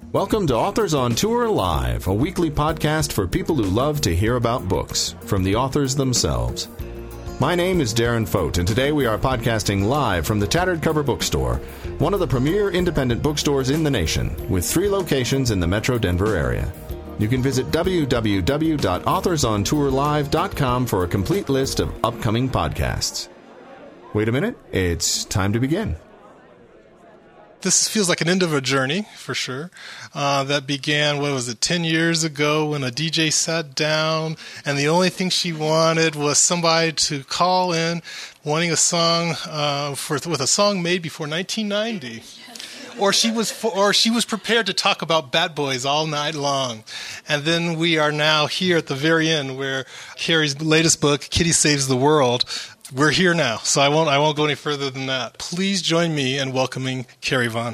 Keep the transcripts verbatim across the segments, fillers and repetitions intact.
Welcome to Authors on Tour Live, a weekly podcast for people who love to hear about books from the authors themselves. My name is Darren Fote, and today we are podcasting live from the Tattered Cover Bookstore, one of the premier independent bookstores in the nation, with three locations in the Metro Denver area. You can visit w w w dot authors on tour live dot com for a complete list of upcoming podcasts. Wait a minute, it's time to begin. This feels like an end of a journey, for sure, uh, that began, what was it, ten years ago when a D J sat down and the only thing she wanted was somebody to call in wanting a song uh, for with a song made before nineteen ninety. Or she was for, or she was prepared to talk about Bat Boys all night long. And then we are now here at the very end where Carrie's latest book, Kitty Saves the World, we're here now, so I won't I won't go any further than that. Please join me in welcoming Carrie Vaughn.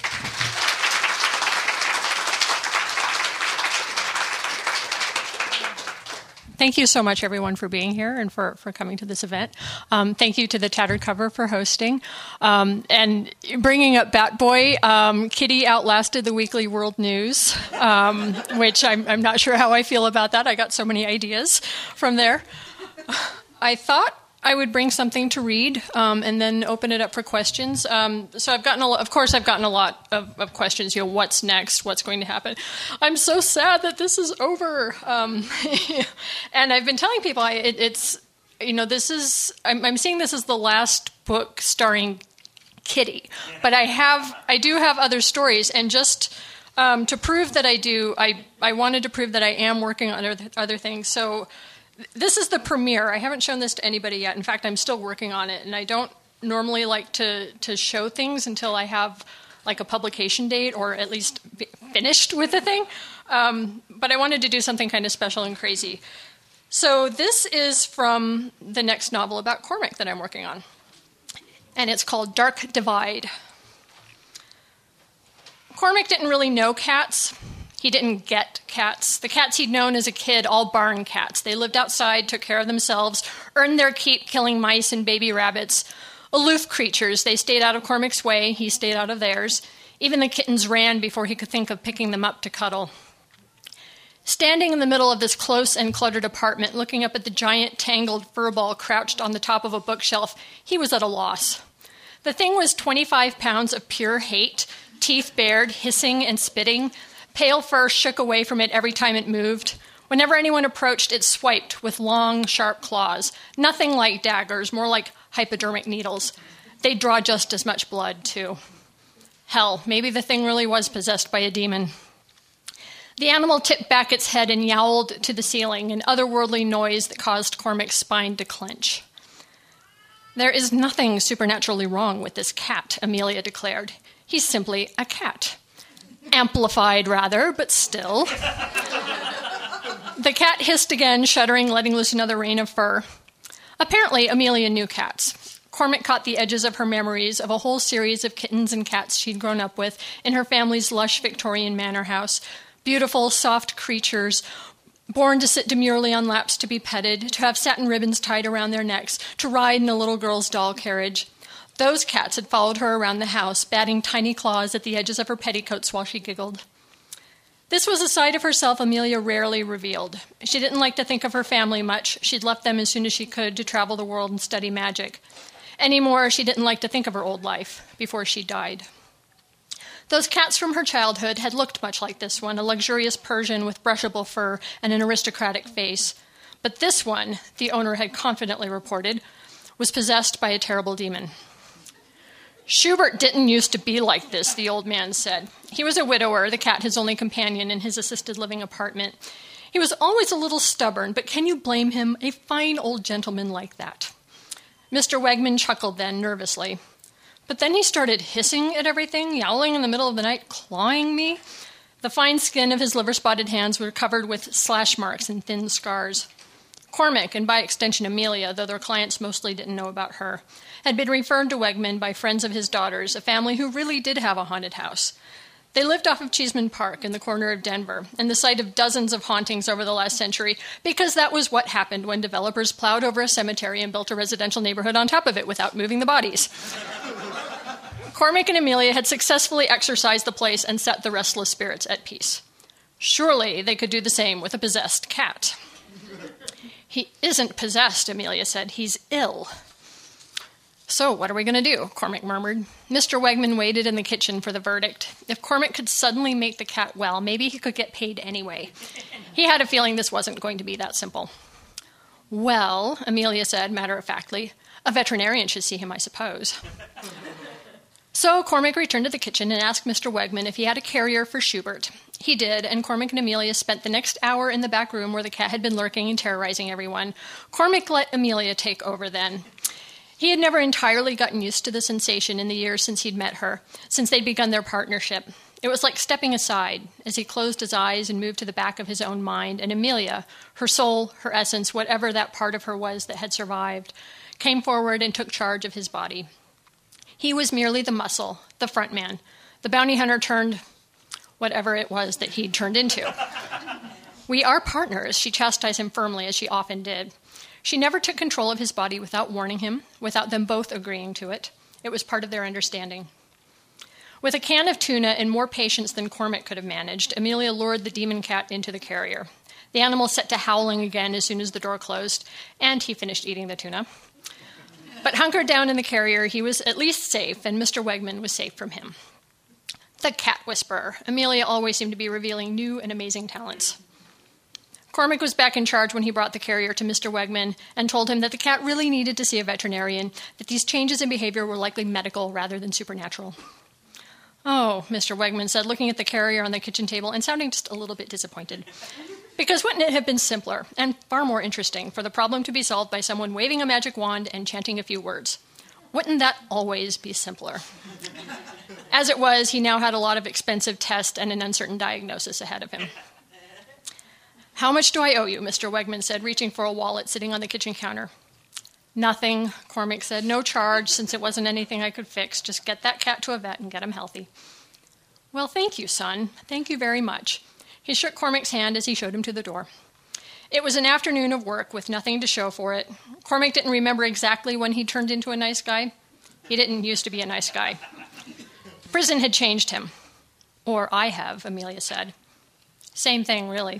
Thank you so much, everyone, for being here and for, for coming to this event. Um, thank you to the Tattered Cover for hosting. Um, and bringing up Bat Boy, um, Kitty outlasted the Weekly World News, um, which I'm, I'm not sure how I feel about that. I got so many ideas from there. I thought I would bring something to read um, and then open it up for questions. Um, so I've gotten, a lot, of course, I've gotten a lot of, of questions. You know, what's next? What's going to happen? I'm so sad that this is over. Um, and I've been telling people, I, it, it's, you know, this is. I'm, I'm seeing this as the last book starring Kitty, but I have, I do have other stories, and just um, to prove that I do, I, I wanted to prove that I am working on other, other things. So. This is the premiere. I haven't shown this to anybody yet. In fact, I'm still working on it, and I don't normally like to, to show things until I have like a publication date or at least be finished with the thing. Um, but I wanted to do something kind of special and crazy. So this is from the next novel about Cormac that I'm working on, and it's called Dark Divide. Cormac didn't really know cats. He didn't get cats. The cats he'd known as a kid, all barn cats. They lived outside, took care of themselves, earned their keep killing mice and baby rabbits. Aloof creatures, they stayed out of Cormac's way, he stayed out of theirs. Even the kittens ran before he could think of picking them up to cuddle. Standing in the middle of this close and cluttered apartment, looking up at the giant tangled fur ball crouched on the top of a bookshelf, he was at a loss. The thing was twenty-five pounds of pure hate, teeth bared, hissing and spitting. Pale fur shook away from it every time it moved. Whenever anyone approached, it swiped with long, sharp claws. Nothing like daggers, more like hypodermic needles. They'd draw just as much blood, too. Hell, maybe the thing really was possessed by a demon. The animal tipped back its head and yowled to the ceiling, an otherworldly noise that caused Cormac's spine to clench. There is nothing supernaturally wrong with this cat, Amelia declared. He's simply a cat. Amplified, rather, but still. The cat hissed again, shuddering, letting loose another rain of fur. Apparently, Amelia knew cats. Cormac caught the edges of her memories of a whole series of kittens and cats she'd grown up with in her family's lush Victorian manor house. Beautiful, soft creatures, born to sit demurely on laps to be petted, to have satin ribbons tied around their necks, to ride in a little girl's doll carriage. Those cats had followed her around the house, batting tiny claws at the edges of her petticoats while she giggled. This was a side of herself Amelia rarely revealed. She didn't like to think of her family much. She'd left them as soon as she could to travel the world and study magic. Anymore, she didn't like to think of her old life before she died. Those cats from her childhood had looked much like this one, a luxurious Persian with brushable fur and an aristocratic face. But this one, the owner had confidently reported, was possessed by a terrible demon. Schubert didn't used to be like this, the old man said. He was a widower, the cat his only companion in his assisted living apartment. He was always a little stubborn, but can you blame him, a fine old gentleman like that? Mister Wegman chuckled then, nervously. But then he started hissing at everything, yowling in the middle of the night, clawing me. The fine skin of his liver-spotted hands were covered with slash marks and thin scars. Cormac, and by extension Amelia, though their clients mostly didn't know about her, had been referred to Wegman by friends of his daughters, a family who really did have a haunted house. They lived off of Cheeseman Park in the corner of Denver, and the site of dozens of hauntings over the last century, because that was what happened when developers plowed over a cemetery and built a residential neighborhood on top of it without moving the bodies. Cormac and Amelia had successfully exorcised the place and set the restless spirits at peace. Surely they could do the same with a possessed cat. He isn't possessed, Amelia said. He's ill. So what are we going to do? Cormac murmured. Mister Wegman waited in the kitchen for the verdict. If Cormac could suddenly make the cat well, maybe he could get paid anyway. He had a feeling this wasn't going to be that simple. Well, Amelia said matter-of-factly, a veterinarian should see him, I suppose. So Cormac returned to the kitchen and asked Mister Wegman if he had a carrier for Schubert. He did, and Cormac and Amelia spent the next hour in the back room where the cat had been lurking and terrorizing everyone. Cormac let Amelia take over then. He had never entirely gotten used to the sensation in the years since he'd met her, since they'd begun their partnership. It was like stepping aside as he closed his eyes and moved to the back of his own mind, and Amelia, her soul, her essence, whatever that part of her was that had survived, came forward and took charge of his body. He was merely the muscle, the front man. The bounty hunter turned whatever it was that he'd turned into. We are partners, she chastised him firmly, as she often did. She never took control of his body without warning him, without them both agreeing to it. It was part of their understanding. With a can of tuna and more patience than Cormac could have managed, Amelia lured the demon cat into the carrier. The animal set to howling again as soon as the door closed, and he finished eating the tuna. But hunkered down in the carrier, he was at least safe, and Mister Wegman was safe from him. The cat whisperer. Amelia always seemed to be revealing new and amazing talents. Cormac was back in charge when he brought the carrier to Mister Wegman and told him that the cat really needed to see a veterinarian, that these changes in behavior were likely medical rather than supernatural. Oh, Mister Wegman said, looking at the carrier on the kitchen table and sounding just a little bit disappointed. Because wouldn't it have been simpler and far more interesting for the problem to be solved by someone waving a magic wand and chanting a few words? Wouldn't that always be simpler? As it was, he now had a lot of expensive tests and an uncertain diagnosis ahead of him. How much do I owe you? Mister Wegman said, reaching for a wallet sitting on the kitchen counter. Nothing, Cormac said. No charge, since it wasn't anything I could fix. Just get that cat to a vet and get him healthy. Well, thank you, son. Thank you very much. He shook Cormac's hand as he showed him to the door. It was an afternoon of work with nothing to show for it. Cormac didn't remember exactly when he turned into a nice guy. He didn't used to be a nice guy. Prison had changed him. Or I have, Amelia said. Same thing, really.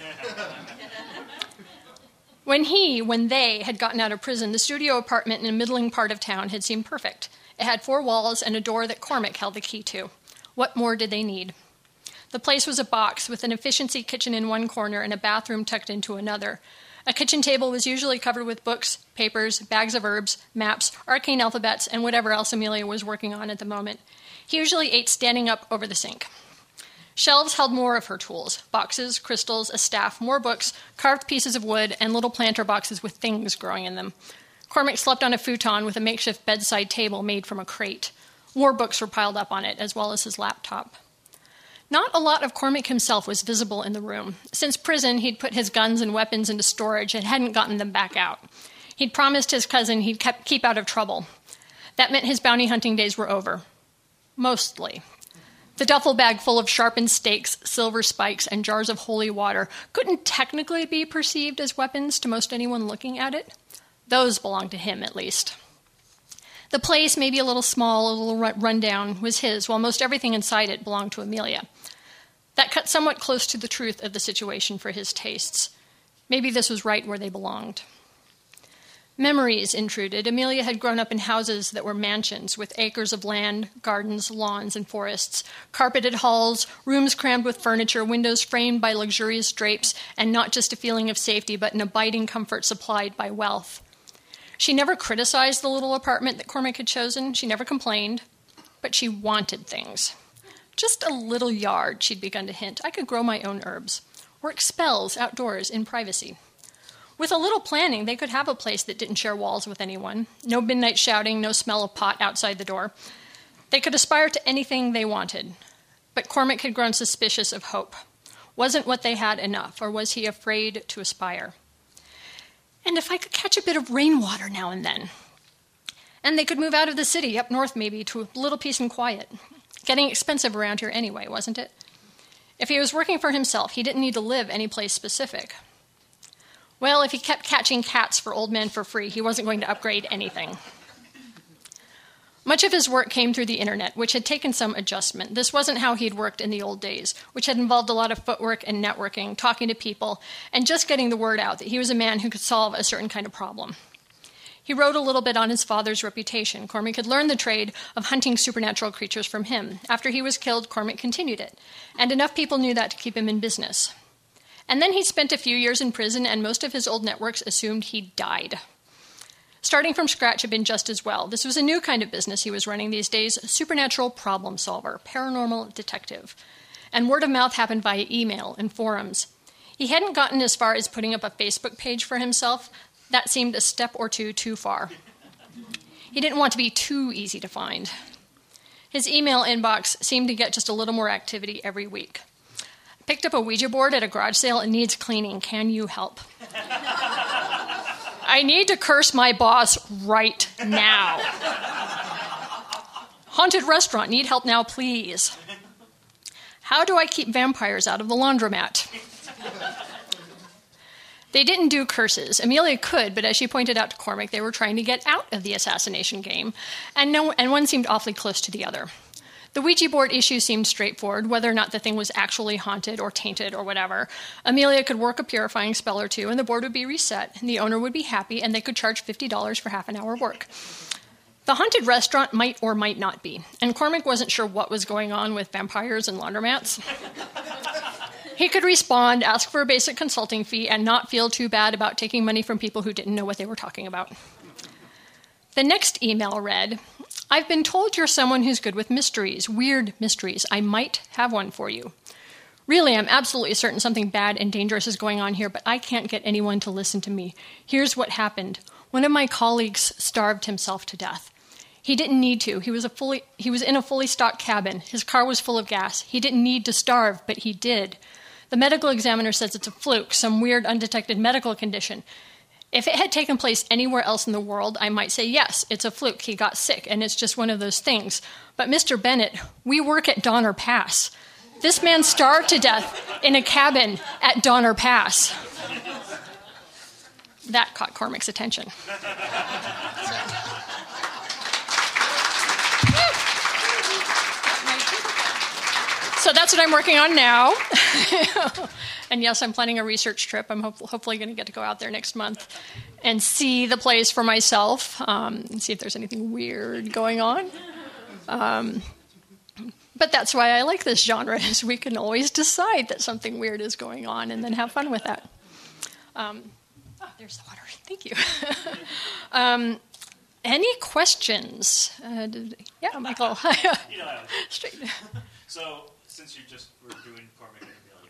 When he, when they, had gotten out of prison, the studio apartment in a middling part of town had seemed perfect. It had four walls and a door that Cormac held the key to. What more did they need? The place was a box with an efficiency kitchen in one corner and a bathroom tucked into another. A kitchen table was usually covered with books, papers, bags of herbs, maps, arcane alphabets, and whatever else Amelia was working on at the moment. He usually ate standing up over the sink. Shelves held more of her tools, boxes, crystals, a staff, more books, carved pieces of wood, and little planter boxes with things growing in them. Cormac slept on a futon with a makeshift bedside table made from a crate. More books were piled up on it, as well as his laptop. Not a lot of Cormac himself was visible in the room. Since prison, he'd put his guns and weapons into storage and hadn't gotten them back out. He'd promised his cousin he'd kept, keep out of trouble. That meant his bounty hunting days were over. Mostly. The duffel bag full of sharpened stakes, silver spikes, and jars of holy water couldn't technically be perceived as weapons to most anyone looking at it. Those belonged to him, at least. The place, maybe a little small, a little run down, was his, while most everything inside it belonged to Amelia. That cut somewhat close to the truth of the situation for his tastes. Maybe this was right where they belonged. Memories intruded. Amelia had grown up in houses that were mansions with acres of land, gardens, lawns, and forests, carpeted halls, rooms crammed with furniture, windows framed by luxurious drapes, and not just a feeling of safety, but an abiding comfort supplied by wealth. She never criticized the little apartment that Cormac had chosen. She never complained, but she wanted things. Just a little yard, she'd begun to hint. I could grow my own herbs. Work spells outdoors in privacy. With a little planning, they could have a place that didn't share walls with anyone. No midnight shouting, no smell of pot outside the door. They could aspire to anything they wanted. But Cormac had grown suspicious of hope. Wasn't what they had enough, or was he afraid to aspire? And if I could catch a bit of rainwater now and then. And they could move out of the city, up north maybe, to a little peace and quiet. Getting expensive around here anyway, wasn't it? If he was working for himself, he didn't need to live any place specific. Well, if he kept catching cats for old men for free, he wasn't going to upgrade anything. Much of his work came through the internet, which had taken some adjustment. This wasn't how he'd worked in the old days, which had involved a lot of footwork and networking, talking to people, and just getting the word out that he was a man who could solve a certain kind of problem. He wrote a little bit on his father's reputation. Cormac had learned the trade of hunting supernatural creatures from him. After he was killed, Cormac continued it, and enough people knew that to keep him in business. And then he spent a few years in prison, and most of his old networks assumed he died. Starting from scratch had been just as well. This was a new kind of business he was running these days, supernatural problem solver, paranormal detective. And word of mouth happened via email and forums. He hadn't gotten as far as putting up a Facebook page for himself. That seemed a step or two too far. He didn't want to be too easy to find. His email inbox seemed to get just a little more activity every week. Picked up a Ouija board at a garage sale. It needs cleaning. Can you help? I need to curse my boss right now. Haunted restaurant. Need help now, please. How do I keep vampires out of the laundromat? They didn't do curses. Amelia could, but as she pointed out to Cormac, they were trying to get out of the assassination game, and no, and one seemed awfully close to the other. The Ouija board issue seemed straightforward, whether or not the thing was actually haunted or tainted or whatever. Amelia could work a purifying spell or two, and the board would be reset, and the owner would be happy, and they could charge fifty dollars for half an hour work. The haunted restaurant might or might not be, and Cormac wasn't sure what was going on with vampires and laundromats. He could respond, ask for a basic consulting fee, and not feel too bad about taking money from people who didn't know what they were talking about. The next email read, I've been told you're someone who's good with mysteries, weird mysteries. I might have one for you. Really, I'm absolutely certain something bad and dangerous is going on here, but I can't get anyone to listen to me. Here's what happened. One of my colleagues starved himself to death. He didn't need to. He was a fully he was in a fully stocked cabin. His car was full of gas. He didn't need to starve, but he did. The medical examiner says it's a fluke, some weird undetected medical condition. If it had taken place anywhere else in the world, I might say, yes, it's a fluke. He got sick, and it's just one of those things. But Mister Bennett, we work at Donner Pass. This man starved to death in a cabin at Donner Pass. That caught Cormac's attention. So that's what I'm working on now. And yes, I'm planning a research trip. I'm hope- hopefully going to get to go out there next month and see the place for myself um, and see if there's anything weird going on. Um, but that's why I like this genre, is we can always decide that something weird is going on and then have fun with that. Um, oh, there's the water. Thank you. um, any questions? Uh, did, yeah, Michael. You know, Straight. So, since you just were doing Cormac and Amelia,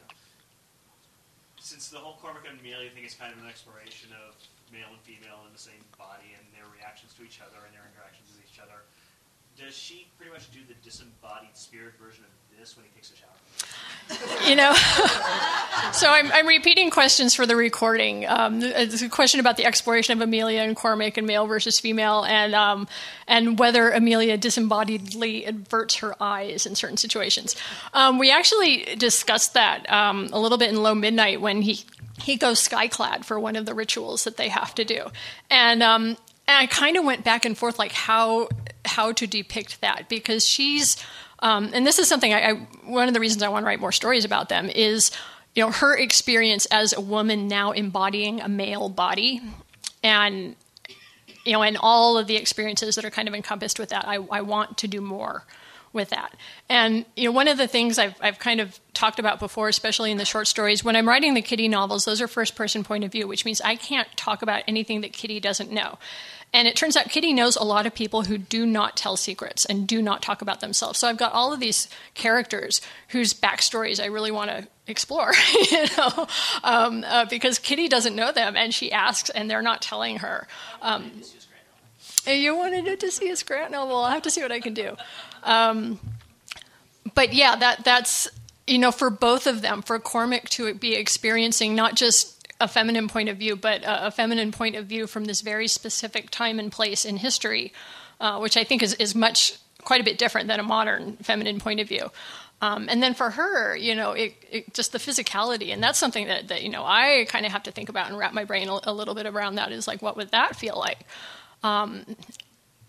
since the whole Cormac and Amelia thing is kind of an exploration of male and female in the same body and their reactions to each other and their interactions with each other, does she pretty much do the disembodied spirit version of this when he takes a shower? You know, so I'm, I'm repeating questions for the recording. Um, it's a question about the exploration of Amelia and Cormac and male versus female, and um, and whether Amelia disembodiedly averts her eyes in certain situations. Um, we actually discussed that um, a little bit in Low Midnight when he he goes skyclad for one of the rituals that they have to do, and um, and I kind of went back and forth like how how to depict that, because she's. Um, and this is something I, I, one of the reasons I want to write more stories about them is, you know, her experience as a woman now embodying a male body, and, you know, and all of the experiences that are kind of encompassed with that. I, I want to do more with that. And, you know, one of the things I've, I've kind of talked about before, especially in the short stories, when I'm writing the Kitty novels, those are first person point of view, which means I can't talk about anything that Kitty doesn't know. And it turns out Kitty knows a lot of people who do not tell secrets and do not talk about themselves. So I've got all of these characters whose backstories I really want to explore, you know, um, uh, because Kitty doesn't know them, and she asks, and they're not telling her. Um, you wanted to see a scrap novel? I'll have to see what I can do. Um, but yeah, that that's, you know, for both of them, for Cormac to be experiencing not just a feminine point of view, but a, a feminine point of view from this very specific time and place in history, uh, which I think is, is much, quite a bit different than a modern feminine point of view. Um, and then for her, you know, it, it, just the physicality, and that's something that, that you know, I kind of have to think about and wrap my brain a, a little bit around that, is like, what would that feel like? Um,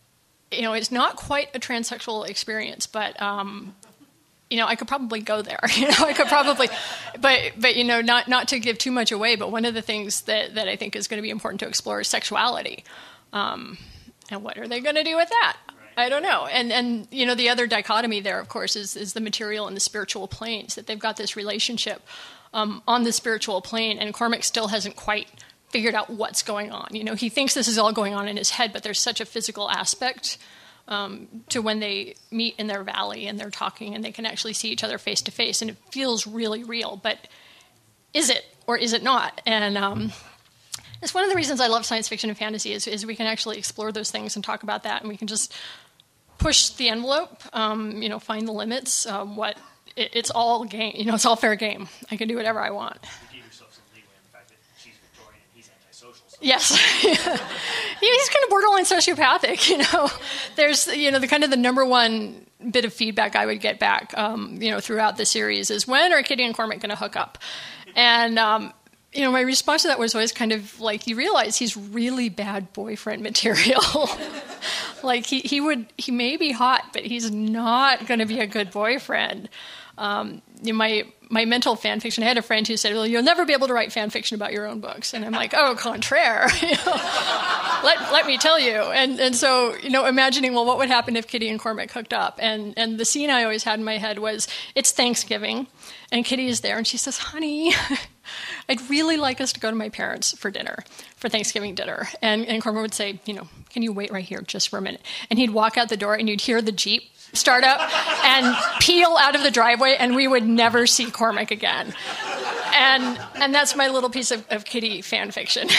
you know, it's not quite a transsexual experience, but um, you know, I could probably go there. You know, I could probably, but but you know, not not to give too much away. But one of the things that that I think is going to be important to explore is sexuality, um, and what are they going to do with that? I don't know. And, and you know, the other dichotomy there, of course, is, is the material and the spiritual planes, that they've got this relationship um, on the spiritual plane, and Cormac still hasn't quite figured out what's going on. You know, he thinks this is all going on in his head, but there's such a physical aspect um, to when they meet in their valley and they're talking and they can actually see each other face to face, and it feels really real. But is it, or is it not? And um, it's one of the reasons I love science fiction and fantasy is, is we can actually explore those things and talk about that, and we can just push the envelope, um, you know, find the limits. Um, what it, it's all game, you know, it's all fair game. I can do whatever I want. You give yourself some leeway in the fact that she's Victorian and he's antisocial. So. Yes, he's kind of borderline sociopathic. You know, there's you know the kind of the number one bit of feedback I would get back, um, you know, throughout the series is, when are Kitty and Cormac going to hook up? And um, you know, my response to that was always kind of like, you realize he's really bad boyfriend material. Like he, he would, he may be hot, but he's not going to be a good boyfriend. Um, you know, my, my mental fan fiction, I had a friend who said, well, you'll never be able to write fan fiction about your own books. And I'm like, oh, contraire. You know, let, let me tell you. And, and so, you know, imagining, well, what would happen if Kitty and Cormac hooked up? And, and the scene I always had in my head was, it's Thanksgiving and Kitty is there and she says, honey, I'd really like us to go to my parents for dinner, for Thanksgiving dinner. And, and Cormac would say, you know, can you wait right here just for a minute? And he'd walk out the door and you'd hear the Jeep start up and peel out of the driveway, and we would never see Cormac again. And and that's my little piece of, of Kitty fan fiction.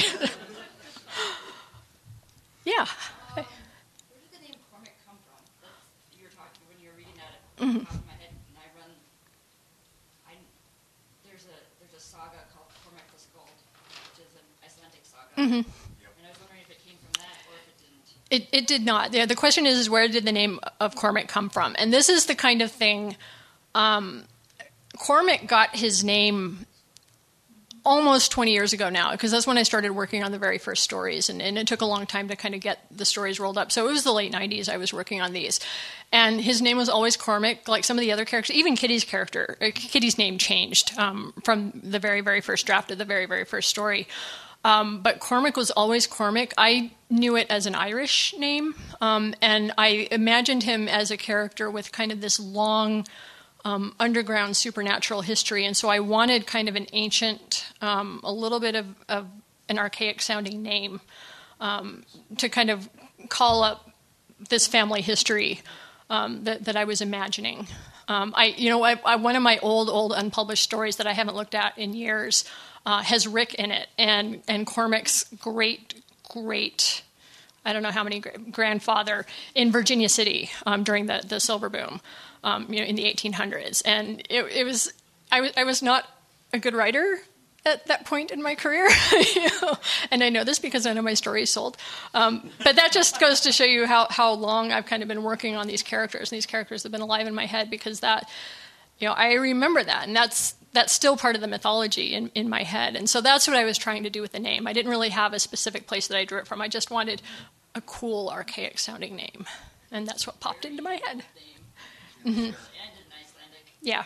Yeah. Um, where did the name Cormac come from? That's, you were talking when you were reading that at the Mm-hmm. top of my head, and I run. I there's a there's a saga called Cormac the Skald, which is an Icelandic saga. Mm-hmm. And I was wondering if it came from that or if it didn't. It, it did not. The, the question is, is, where did the name of Cormac come from? And this is the kind of thing, um, Cormac got his name almost twenty years ago now, because that's when I started working on the very first stories, and, and it took a long time to kind of get the stories rolled up. So it was the late nineties I was working on these. And his name was always Cormac, like some of the other characters. Even Kitty's character, uh, Kitty's name changed um, from the very, very first draft of the very, very first story. Um, but Cormac was always Cormac. I knew it as an Irish name, um, and I imagined him as a character with kind of this long um, underground supernatural history. And so I wanted kind of an ancient, um, a little bit of, of an archaic-sounding name um, to kind of call up this family history um, that, that I was imagining. Um, I, you know, I, I, one of my old, old unpublished stories that I haven't looked at in years Uh, has Rick in it, and, and Cormac's great, great, I don't know how many, grandfather in Virginia City um, during the, the silver boom, um, you know, in the eighteen hundreds. And it, it was, I was, I was not a good writer at that point in my career, you know? And I know this because none of my stories sold. Um, but that just goes to show you how, how long I've kind of been working on these characters, and these characters have been alive in my head, because that, you know, I remember that, and that's, that's still part of the mythology in, in my head. And so that's what I was trying to do with the name. I didn't really have a specific place that I drew it from. I just wanted a cool, archaic-sounding name. And that's what popped into my head. Mm-hmm. And in Icelandic. Yeah.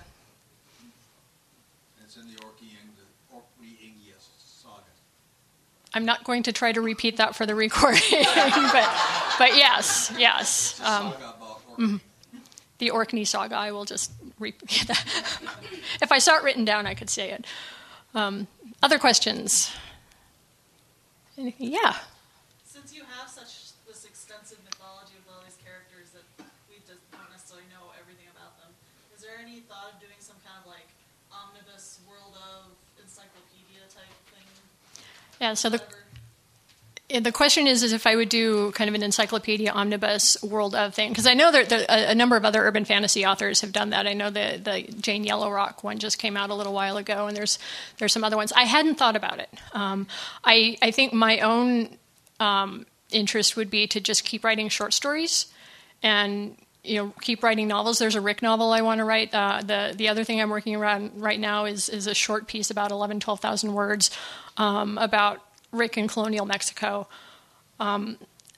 It's in the Orkney-Ingias saga. I'm not going to try to repeat that for the recording, but, but yes, yes. It's a Um, saga about Orkney. mm-hmm. The Orkney saga, I will just repeat that. If I saw it written down, I could say it. Um, other questions? Anything? Yeah. Since you have such this extensive mythology of all these characters that we just don't necessarily know everything about them, is there any thought of doing some kind of like omnibus world of encyclopedia type thing? Yeah, so the Whatever. the question is, is if I would do kind of an encyclopedia omnibus world of thing, because I know that there, a, a number of other urban fantasy authors have done that. I know the the Jane Yellowrock one just came out a little while ago, and there's there's some other ones. I hadn't thought about it. Um, I I think my own um, interest would be to just keep writing short stories, and you know keep writing novels. There's a Rick novel I want to write. Uh, the the other thing I'm working around right now is is a short piece about eleven, twelve thousand words um, about Rick in colonial Mexico. Um,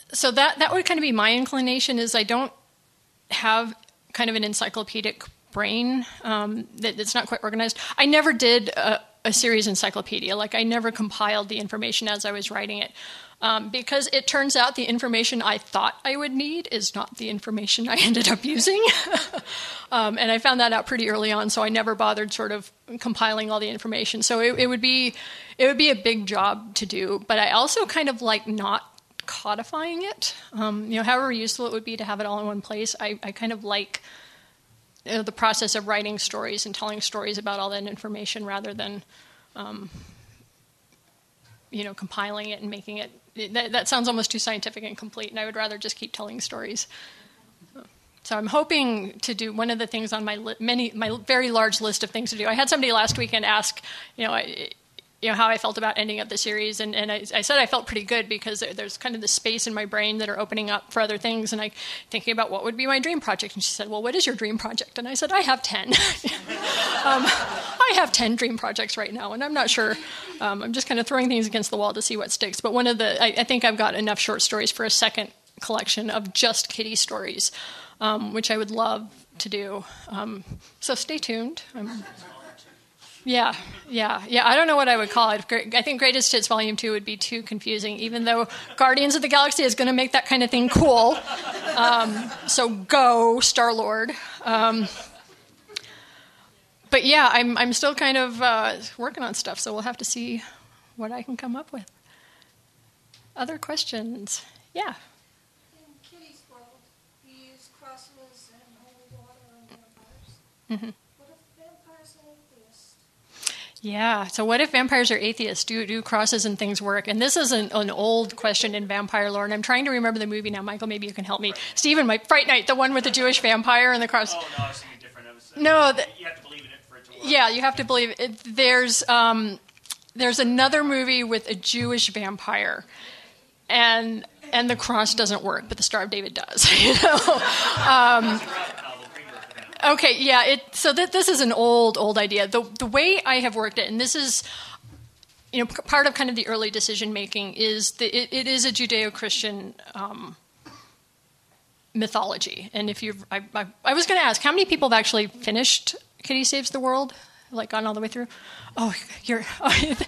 so that that would kind of be my inclination. Is I don't have kind of an encyclopedic brain um, that, that's not quite organized. I never did a, a series encyclopedia. Like I never compiled the information as I was writing it. Um, because it turns out the information I thought I would need is not the information I ended up using. um, and I found that out pretty early on, so I never bothered sort of compiling all the information. So it, it would be it would be a big job to do, but I also kind of like not codifying it. Um, you know, however useful it would be to have it all in one place, I, I kind of like you know, the process of writing stories and telling stories about all that information rather than um, you know, compiling it and making it. That, that sounds almost too scientific and complete, and I would rather just keep telling stories. So I'm hoping to do one of the things on my li- many, my very large list of things to do. I had somebody last weekend ask, you know, I, you know, how I felt about ending up the series, and, and I, I said I felt pretty good because there, there's kind of this space in my brain that are opening up for other things, and I thinking about what would be my dream project. And she said, "Well, what is your dream project?" And I said, "I have ten. um, I have ten dream projects right now, and I'm not sure. Um, I'm just kind of throwing things against the wall to see what sticks. But one of the, I, I think I've got enough short stories for a second collection of just kitty stories, um, which I would love to do. Um, so stay tuned." I'm, Yeah, yeah, yeah. I don't know what I would call it. I think Greatest Hits Volume two would be too confusing, even though Guardians of the Galaxy is going to make that kind of thing cool. Um, so go, Star-Lord. Um, but yeah, I'm I'm still kind of uh, working on stuff, so we'll have to see what I can come up with. Other questions? Yeah. In Kitty's world, you use crosses and holy water and vampires. Mm-hmm. Yeah, so what if vampires are atheists? Do do crosses and things work? And this is an, an old question in vampire lore, and I'm trying to remember the movie now. Michael, maybe you can help me. Stephen, my Fright Night, the one with the Jewish vampire and the cross. Oh, no, I was thinking different. I was, uh, no, the, you have to believe in it for it to work. Yeah, you have to believe it. There's, um, there's another movie with a Jewish vampire, and and the cross doesn't work, but the Star of David does. You know. Um, Okay, yeah. It, so th- this is an old, old idea. The the way I have worked it, and this is, you know, p- part of kind of the early decision making is that it, it is a Judeo-Christian um, mythology. And if you've, I, I, I was going to ask, how many people have actually finished Kitty Saves the World? Like gone all the way through? Oh, you're. Because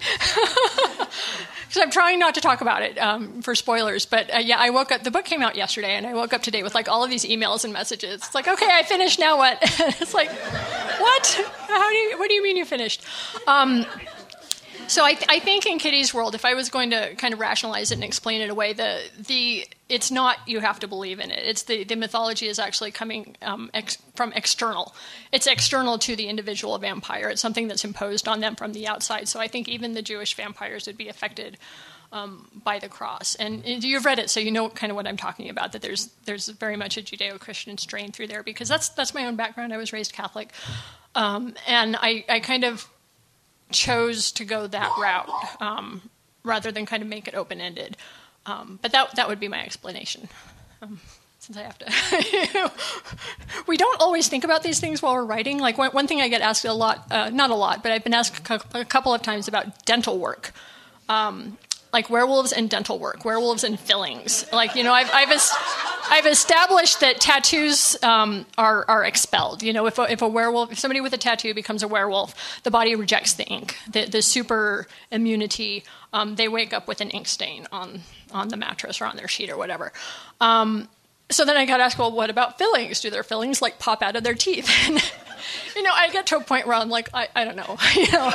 I'm trying not to talk about it um, for spoilers, but uh, yeah, I woke up. The book came out yesterday, and I woke up today with like all of these emails and messages. It's like, okay, I finished. Now what? It's like, what? How do you? What do you mean you finished? Um, so I, th- I think in Kitty's world, if I was going to kind of rationalize it and explain it away, the the it's not you have to believe in it. It's the, the mythology is actually coming um, ex- from external. It's external to the individual vampire. It's something that's imposed on them from the outside. So I think even the Jewish vampires would be affected um, by the cross. And you've read it, so you know kind of what I'm talking about. That there's there's very much a Judeo-Christian strain through there because that's that's my own background. I was raised Catholic, um, and I, I kind of chose to go that route um, rather than kind of make it open-ended. Um, but that that would be my explanation. Um, since I have to, you know, we don't always think about these things while we're writing. Like one, one thing I get asked a lot, uh, not a lot, but I've been asked a couple of times about dental work. Um, like werewolves and dental work, werewolves and fillings. Like, you know, I've I've, es- I've established that tattoos um, are are expelled. You know, if a, if a werewolf, if somebody with a tattoo becomes a werewolf, the body rejects the ink, the the super immunity. Um, they wake up with an ink stain on on the mattress or on their sheet or whatever. Um, so then I got asked, well, what about fillings? Do their fillings like pop out of their teeth? And, you know, I get to a point where I'm like, I, I don't know, you know.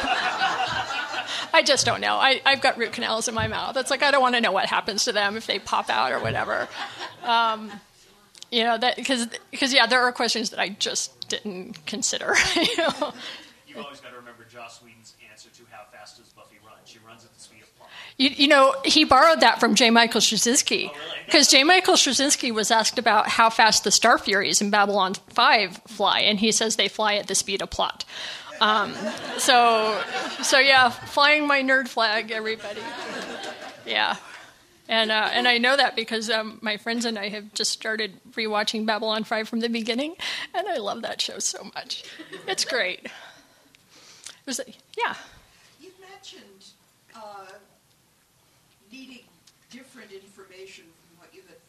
I just don't know. I, I've got root canals in my mouth. It's like I don't want to know what happens to them if they pop out or whatever. Um, you know, that because because yeah, there are questions that I just didn't consider. You know? You've always got to remember Joss Whedon's answer to how fast does Buffy run. She runs at the speed of light. You, you know, he borrowed that from J. Michael Straczynski. Because oh, really? J. Michael Straczynski was asked about how fast the Star Furies in Babylon five fly, and he says they fly at the speed of plot. Um, so, so yeah, flying my nerd flag, everybody. Yeah. And uh, and I know that because um, my friends and I have just started rewatching Babylon five from the beginning, and I love that show so much. It's great. It was, yeah. You mentioned uh, needing different information from what you had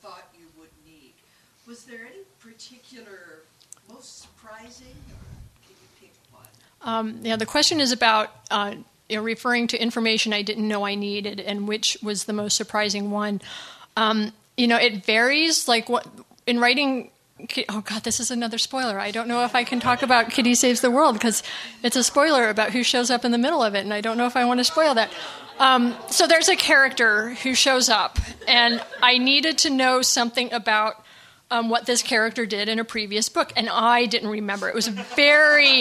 Was there any particular most surprising, or can you pick one? Um, yeah, the question is about uh, you know, referring to information I didn't know I needed, and which was the most surprising one. Um, you know, it varies. Like what in writing. Oh God, this is another spoiler. I don't know if I can talk about Kitty Saves the World because it's a spoiler about who shows up in the middle of it, and I don't know if I want to spoil that. Um, so there's a character who shows up, and I needed to know something about um, what this character did in a previous book, and I didn't remember. It was a very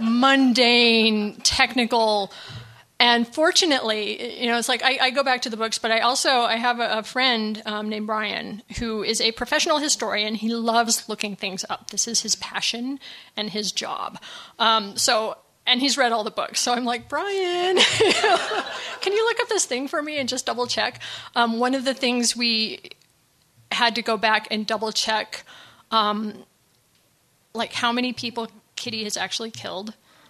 mundane, technical. And fortunately, you know, it's like I, I go back to the books, but I also I have a, a friend um, named Brian who is a professional historian. He loves looking things up. This is his passion and his job. Um, so, and he's read all the books. So I'm like, Brian, can you look up this thing for me and just double check? Um, one of the things we had to go back and double check, um, like how many people Kitty has actually killed.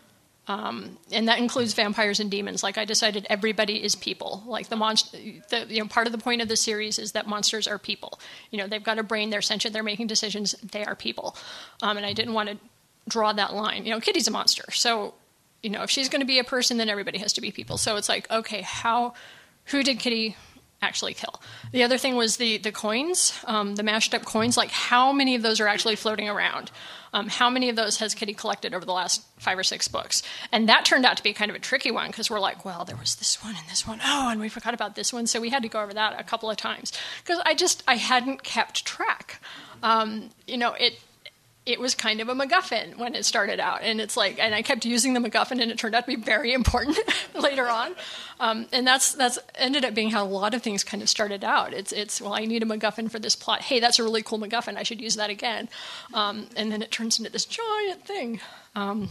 Um, and that includes vampires and demons. Like I decided everybody is people. Like the monster, the, you know, part of the point of the series is that monsters are people. You know, they've got a brain, they're sentient, they're making decisions, they are people. Um, and I didn't want to draw that line. You know, Kitty's a monster. So, you know, if she's going to be a person, then everybody has to be people. So it's like, okay, how, who did Kitty actually kill? The other thing was the, the coins, um, the mashed up coins, like how many of those are actually floating around? Um, how many of those has Kitty collected over the last five or six books? And that turned out to be kind of a tricky one because we're like, well, there was this one and this one. Oh, and we forgot about this one. So we had to go over that a couple of times because I just, I hadn't kept track. Um, you know, it, it was kind of a MacGuffin when it started out. And it's like, and I kept using the MacGuffin and it turned out to be very important later on. Um, and that's, that's ended up being how a lot of things kind of started out. It's, it's, well, I need a MacGuffin for this plot. Hey, that's a really cool MacGuffin. I should use that again. Um, and then it turns into this giant thing. Um,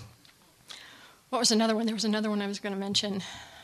what was another one? There was another one I was going to mention.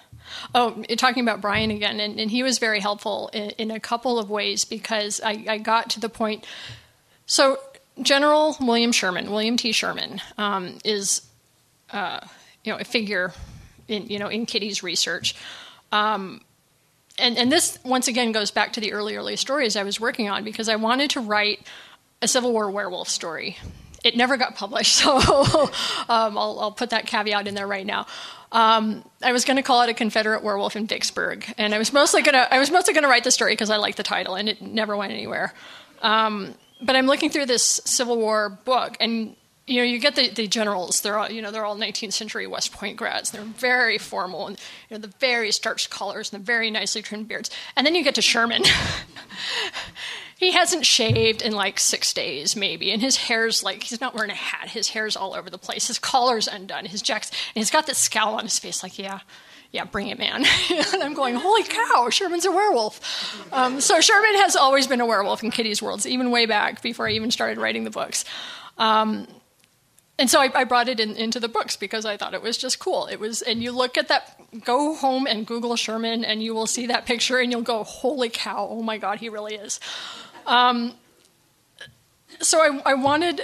Oh, talking about Brian again. And, and he was very helpful in, in a couple of ways because I, I got to the point. So, General William Sherman, William T. Sherman, um, is uh, you know a figure in you know in Kitty's research, um, and and this once again goes back to the early early stories I was working on because I wanted to write a Civil War werewolf story. It never got published, so um, I'll, I'll put that caveat in there right now. Um, I was going to call it A Confederate Werewolf in Vicksburg, and I was mostly going to I was mostly going to write the story because I liked the title, and it never went anywhere. Um, But I'm looking through this Civil War book, and you know, you get the, the generals. They're all, you know, they're all nineteenth century West Point grads. They're very formal, and you know, the very starched collars and the very nicely trimmed beards. And then you get to Sherman. He hasn't shaved in like six days, maybe, and his hair's like he's not wearing a hat. His hair's all over the place. His collar's undone. His jack's, and he's got this scowl on his face, like yeah. Yeah, bring it, man. And I'm going, holy cow, Sherman's a werewolf. Um, so Sherman has always been a werewolf in Kitty's worlds, even way back before I even started writing the books. Um, and so I, I brought it in, into the books because I thought it was just cool. It was, and you look at that, go home and Google Sherman, and you will see that picture, and you'll go, holy cow, oh my God, he really is. Um, so I, I wanted,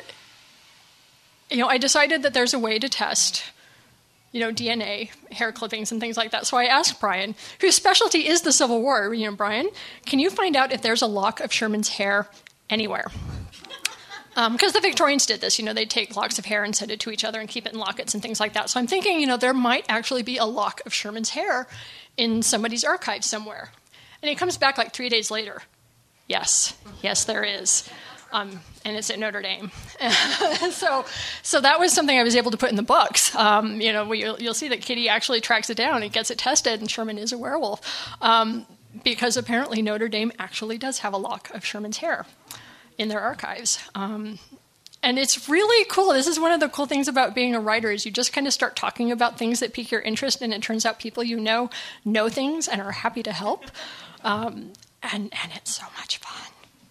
you know, I decided that there's a way to test you know, D N A, hair clippings, and things like that. So I asked Brian, whose specialty is the Civil War, you know, Brian, can you find out if there's a lock of Sherman's hair anywhere? Because um, the Victorians did this. You know, they'd take locks of hair and send it to each other and keep it in lockets and things like that. So I'm thinking, you know, there might actually be a lock of Sherman's hair in somebody's archive somewhere. And he comes back like three days later. Yes, yes, there is. Um, and it's at Notre Dame. so so that was something I was able to put in the books. Um, you know, we, you'll, you'll see that Kitty actually tracks it down and gets it tested, and Sherman is a werewolf. Um, because apparently Notre Dame actually does have a lock of Sherman's hair in their archives. Um, and it's really cool. This is one of the cool things about being a writer is you just kind of start talking about things that pique your interest, and it turns out people you know know things and are happy to help. Um, and, and it's so much fun.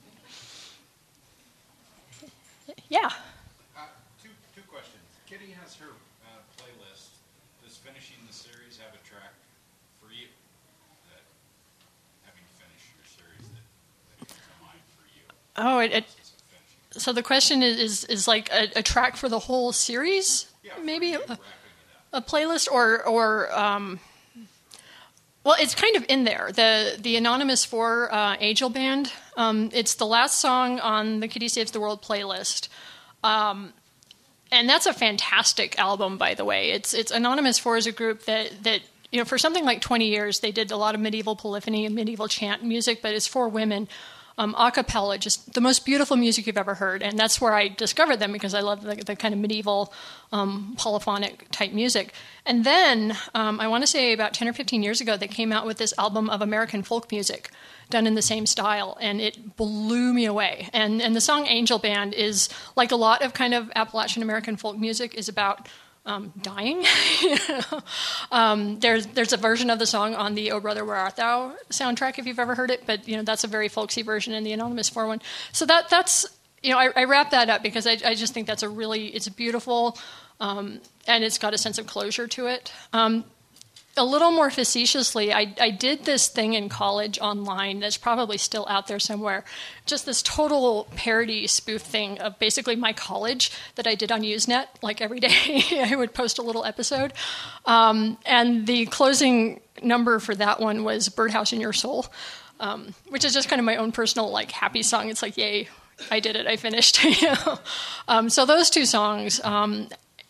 Yeah. Uh, two two questions. Kitty has her uh, playlist. Does finishing the series have a track for you? That having finished your series that, that comes to mind for you? Oh, it. it so the question is is, is like a, a track for the whole series, yeah, maybe you, a, a playlist, or or um, Well, it's kind of in there. The the Anonymous Four uh, Angel Band. Um, it's the last song on the Kitty Saves the World playlist. Um, and that's a fantastic album, by the way. It's it's Anonymous Four is a group that, that, you know, for something like twenty years, they did a lot of medieval polyphony and medieval chant music, but it's four women. Um, a cappella, just the most beautiful music you've ever heard. And that's where I discovered them, because I love the, the kind of medieval um, polyphonic type music. And then um, I want to say about ten or fifteen years ago, they came out with this album of American folk music done in the same style, and it blew me away. And, and the song Angel Band is, like a lot of kind of Appalachian American folk music, is about Um, dying. um, there's there's a version of the song on the "Oh Brother, Where Art Thou" soundtrack, if you've ever heard it, but you know that's a very folksy version in the Anonymous Four one. So that that's you know I, I wrap that up because I, I just think that's a really it's beautiful, um, and it's got a sense of closure to it. Um, a little more facetiously, I, I did this thing in college online that's probably still out there somewhere, just this total parody spoof thing of basically my college that I did on Usenet. Like every day I would post a little episode. Um, and the closing number for that one was Birdhouse in Your Soul, um, which is just kind of my own personal like happy song. It's like, yay, I did it, I finished. you know? um, so those two songs... Um,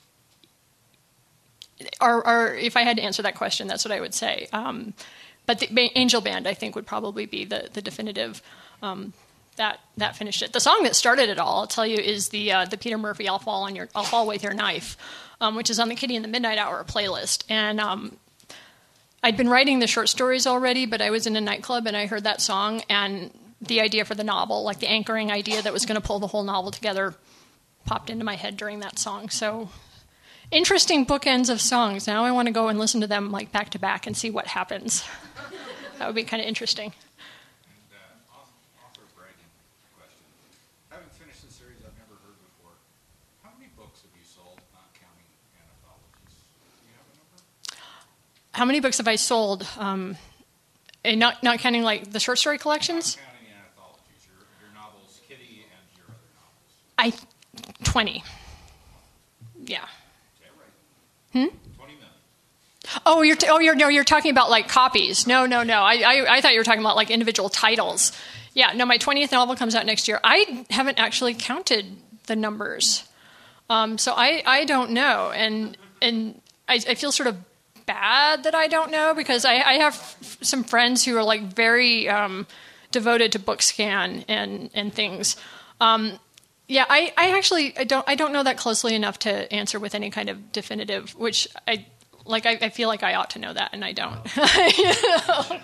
Are, are, if I had to answer that question, that's what I would say. Um, but the Angel Band, I think, would probably be the, the definitive um, that that finished it. The song that started it all, I'll tell you, is the uh, the Peter Murphy "I'll Fall on Your I'll Fall with Your Knife," um, which is on the Kitty in the Midnight Hour playlist. And um, I'd been writing the short stories already, but I was in a nightclub and I heard that song, and the idea for the novel, like the anchoring idea that was going to pull the whole novel together, popped into my head during that song. So. Interesting bookends of songs. Now I want to go and listen to them like back to back and see what happens. That would be kind of interesting. And uh, author bragging question. Having finished the series I've never heard before, how many books have you sold, not counting anthologies? Do you have a number? How many books have I sold? Um, and not not counting like the short story collections? Not counting anthologies, your, your novels, Kitty, and your other novels. I twenty. Yeah. Hmm? twenty million. Oh, you're t- oh you're no you're talking about like copies. No, no, no. I, I I thought you were talking about like individual titles. Yeah, no. My twentieth novel comes out next year. I haven't actually counted the numbers, um, so I, I don't know, and and I, I feel sort of bad that I don't know because I, I have f- some friends who are like very um, devoted to BookScan and and things. Um, Yeah, I, I actually I don't I don't know that closely enough to answer with any kind of definitive, which I like I, I feel like I ought to know that and I don't. you know?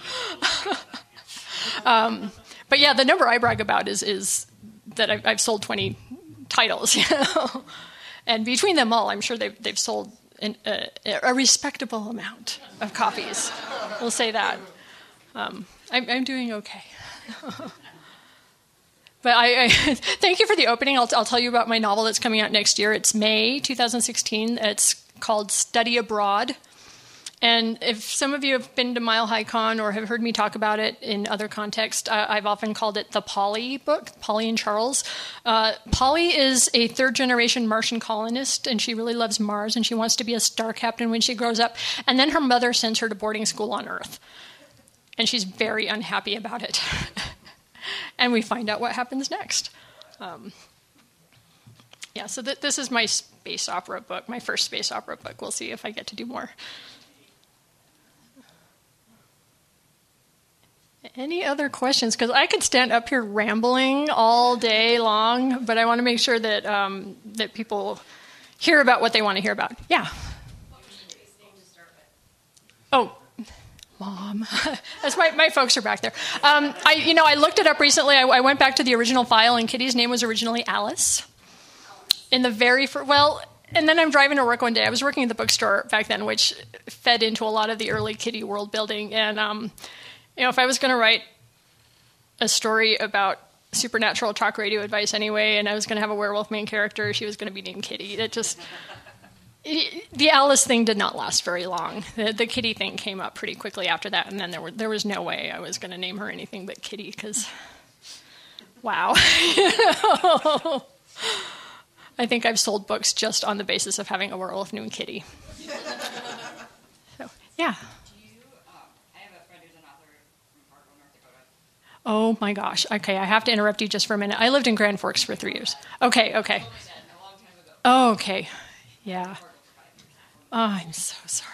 um, but yeah, the number I brag about is is that I've, I've sold twenty titles, you know, and between them all, I'm sure they've they've sold an, a, a respectable amount of copies. We'll say that. Um, I'm, I'm doing okay. But I, I thank you for the opening. I'll, I'll tell you about my novel that's coming out next year. It's May twenty sixteen. It's called Study Abroad. And if some of you have been to Mile High Con or have heard me talk about it in other contexts, uh, I've often called it the Polly book, Polly and Charles. Uh, Polly is a third-generation Martian colonist, and she really loves Mars, and she wants to be a star captain when she grows up. And then her mother sends her to boarding school on Earth. And she's very unhappy about it. And we find out what happens next. Um, yeah, so th- this is my space opera book, my first space opera book. We'll see if I get to do more. Any other questions? Because I could stand up here rambling all day long, but I want to make sure that um, that people hear about what they want to hear about. Yeah. Oh. Mom. That's my, my folks are back there. Um, I, you know, I looked it up recently. I, I went back to the original file, and Kitty's name was originally Alice. In the very first, well, and then I'm driving to work one day. I was working at the bookstore back then, which fed into a lot of the early Kitty world building. And, um, you know, if I was going to write a story about supernatural talk radio advice anyway, and I was going to have a werewolf main character, she was going to be named Kitty. It just... The Alice thing did not last very long. The, the Kitty thing came up pretty quickly after that, and then there were there was no way I was going to name her anything but Kitty, because, wow. I think I've sold books just on the basis of having a werewolf named Kitty. So, yeah. Do you, um, I have a Oh my gosh. Okay, I have to interrupt you just for a minute. I lived in Grand Forks for three years. Okay, okay. Oh, okay. Yeah. Oh, I'm so sorry.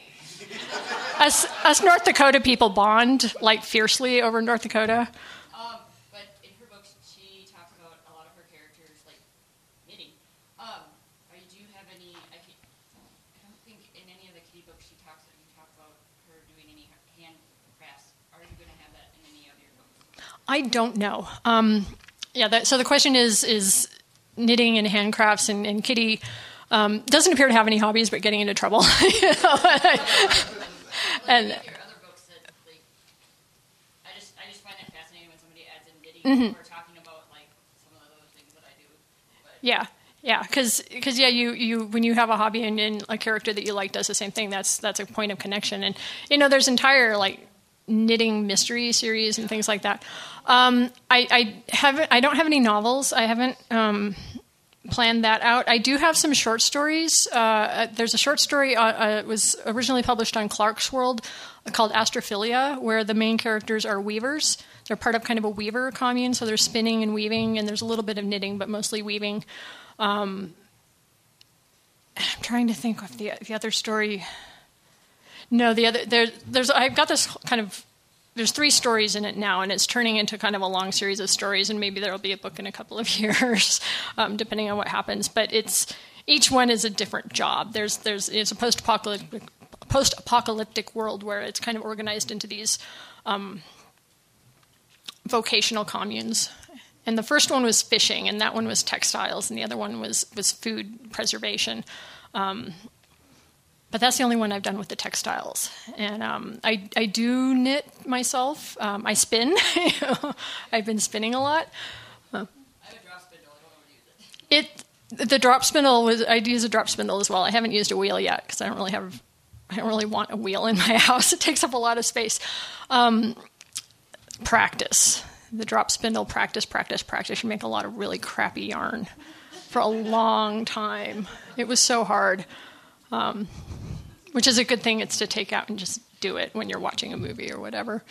Us, us North Dakota people bond like fiercely over North Dakota. Um, but in her books, she talks about a lot of her characters like knitting. Um, are you, do you have any? I, can, I don't think in any of the Kitty books she talks. You talk about her doing any handcrafts. Are you going to have that in any of your books? I don't know. Um, yeah. That, so the question is is knitting and handcrafts, and, and Kitty um, doesn't appear to have any hobbies, but getting into trouble. You know? And your other books that, like, I just I just find it fascinating when somebody adds in knitting Mm-hmm. or talking about like some of the other things that I do. But yeah, yeah, because yeah, you, you when you have a hobby and, and a character that you like does the same thing, that's that's a point of connection. And you know, there's entire like knitting mystery series and things like that. Um, I I haven't I don't have any novels. I haven't. Um, planned that out. I do have some short stories. Uh, there's a short story uh, uh, was originally published on Clarkesworld called Astrophilia, where the main characters are weavers. They're part of kind of a weaver commune, so they're spinning and weaving, and there's a little bit of knitting, but mostly weaving. Um, I'm trying to think of the the other story. No, the other there. There's I've got this kind of. There's three stories in it now, and it's turning into kind of a long series of stories, and maybe there will be a book in a couple of years, um, depending on what happens. But it's each one is a different job. There's there's it's a post-apocalyptic post-apocalyptic world where it's kind of organized into these um, vocational communes. And the first one was fishing, and that one was textiles, and the other one was was food preservation. Um, But that's the only one I've done with the textiles. And um, I, I do knit myself. Um, I spin. I've been spinning a lot. Uh, I have a drop spindle. I don't know how to use it. it the drop spindle was I use a drop spindle as well. I haven't used a wheel yet because I don't really have I don't really want a wheel in my house. It takes up a lot of space. Um, practice the drop spindle. Practice, practice, practice. You make a lot of really crappy yarn for a long time. It was so hard. Um, which is a good thing. It's to take out and just do it when you're watching a movie or whatever.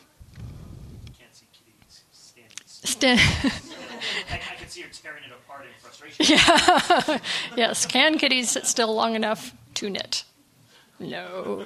Can't see Kitty's standing still. St- I, I can see her tearing it apart in frustration. yeah. Yes. Can kitties sit still long enough to knit? No.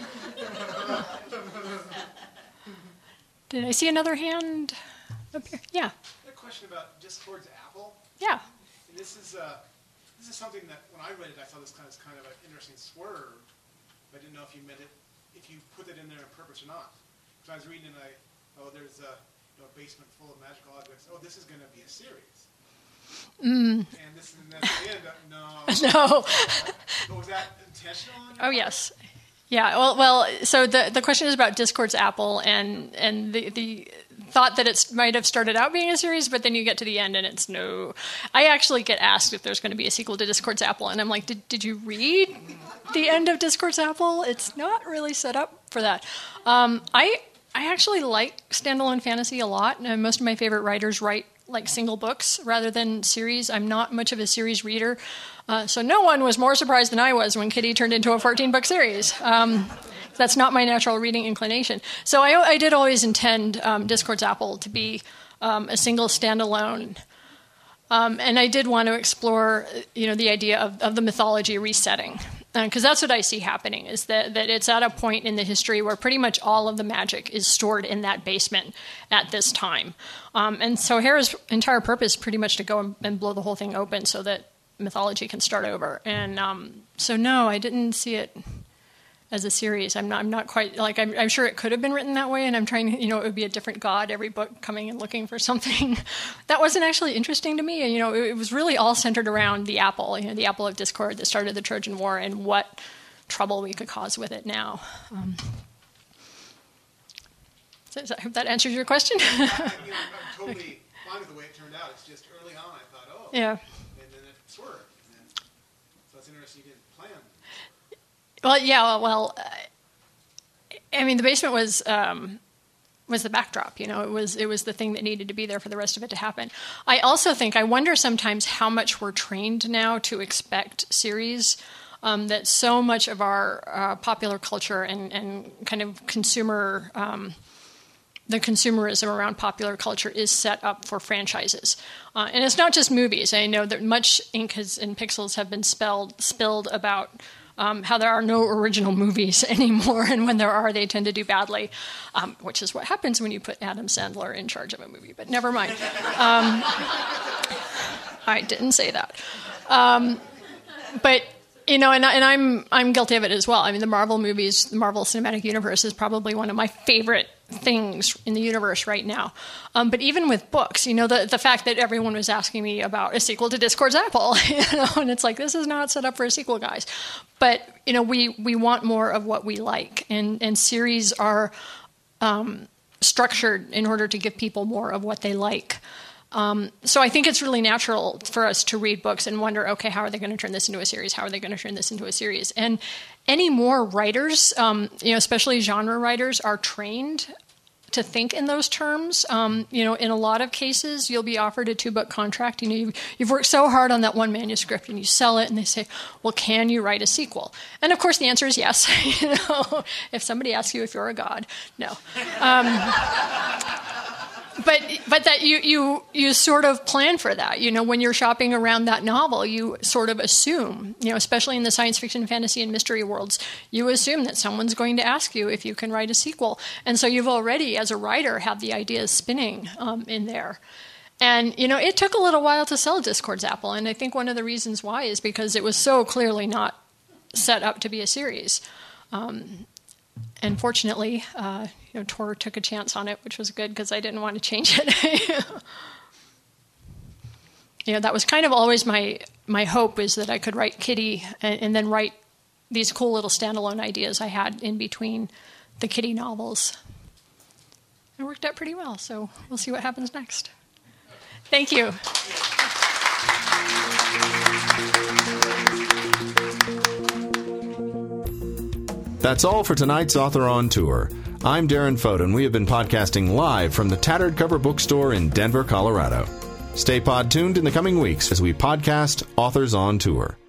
Did I see another hand up here? Yeah. A question about Discord's Apple. Yeah. And this is uh, this is something that when I read it, I thought this kind of, kind of an interesting swerve. I didn't know if you meant it, if you put it in there on purpose or not. So I was reading and I, oh, there's a, you know, a basement full of magical objects. Oh, this is going to be a series. Mm. And this and that's the end. Uh, no. No. But was that intentional on your Oh, part? yes. Yeah, well, well. So the the question is about Discord's Apple, and and the the thought that it might have started out being a series, but then you get to the end and it's no. I actually get asked if there's going to be a sequel to Discord's Apple, and I'm like, did did you read the end of Discord's Apple? It's not really set up for that. Um, I I actually like standalone fantasy a lot, and most of my favorite writers write like single books rather than series. I'm not much of a series reader. Uh, so no one was more surprised than I was when Kitty turned into a fourteen-book series. Um, that's not my natural reading inclination. So I, I did always intend um, Discord's Apple to be um, a single standalone. Um, and I did want to explore, you know, the idea of, of the mythology resetting. Because uh, that's what I see happening, is that, that it's at a point in the history where pretty much all of the magic is stored in that basement at this time. Um, and so Hera's entire purpose is pretty much to go and, and blow the whole thing open so that mythology can start over. And um, so, no, I didn't see it as a series. I'm not, I'm not quite, like, I'm, I'm sure it could have been written that way, and I'm trying to, you know, it would be a different god every book coming and looking for something. That wasn't actually interesting to me. You know, it, it was really all centered around the apple, you know, the apple of discord that started the Trojan War and what trouble we could cause with it now. Um, so, so I hope that answers your question. I, you know, I'm totally fine with the way it turned out. It's just early on I thought, oh. Yeah. And then it swerved. And then, so it's interesting you didn't plan. Well, yeah, well, uh, I mean, the basement was um, was the backdrop. You know, it was it was the thing that needed to be there for the rest of it to happen. I also think I wonder sometimes how much we're trained now to expect series. Um, that so much of our uh, popular culture and, and kind of consumer um, the consumerism around popular culture is set up for franchises. Uh, and it's not just movies. I know that much ink has, and pixels have been spelled, spilled about um, how there are no original movies anymore, and when there are, they tend to do badly, um, which is what happens when you put Adam Sandler in charge of a movie. But never mind. Um, I didn't say that. Um, but... You know, and, and I'm I'm guilty of it as well. I mean, the Marvel movies, the Marvel Cinematic Universe is probably one of my favorite things in the universe right now. Um, but even with books, you know, the the fact that everyone was asking me about a sequel to Discord's Apple, you know, and it's like, this is not set up for a sequel, guys. But, you know, we, we want more of what we like. And, and series are um, structured in order to give people more of what they like. Um, so I think it's really natural for us to read books and wonder, okay, how are they going to turn this into a series? How are they going to turn this into a series? And any more writers, um, you know, especially genre writers, are trained to think in those terms. Um, you know, in a lot of cases, you'll be offered a two-book contract. You know, you've, you've worked so hard on that one manuscript, and you sell it, and they say, well, can you write a sequel? And, of course, the answer is yes. You know, if somebody asks you if you're a god, no. Um But but that you, you you sort of plan for that. You know, when you're shopping around that novel, you sort of assume, you know, especially in the science fiction, fantasy, and mystery worlds, you assume that someone's going to ask you if you can write a sequel. And so you've already, as a writer, have the ideas spinning um, in there. And, you know, it took a little while to sell Discord's Apple. And I think one of the reasons why is because it was so clearly not set up to be a series. Um And fortunately, uh, you know, Tor took a chance on it, which was good because I didn't want to change it. You know, that was kind of always my my hope, is that I could write Kitty and, and then write these cool little standalone ideas I had in between the Kitty novels. It worked out pretty well, so we'll see what happens next. Thank you. That's all for tonight's Author on Tour. I'm Darren Fote, and we have been podcasting live from the Tattered Cover Bookstore in Denver, Colorado. Stay pod tuned in the coming weeks as we podcast Authors on Tour.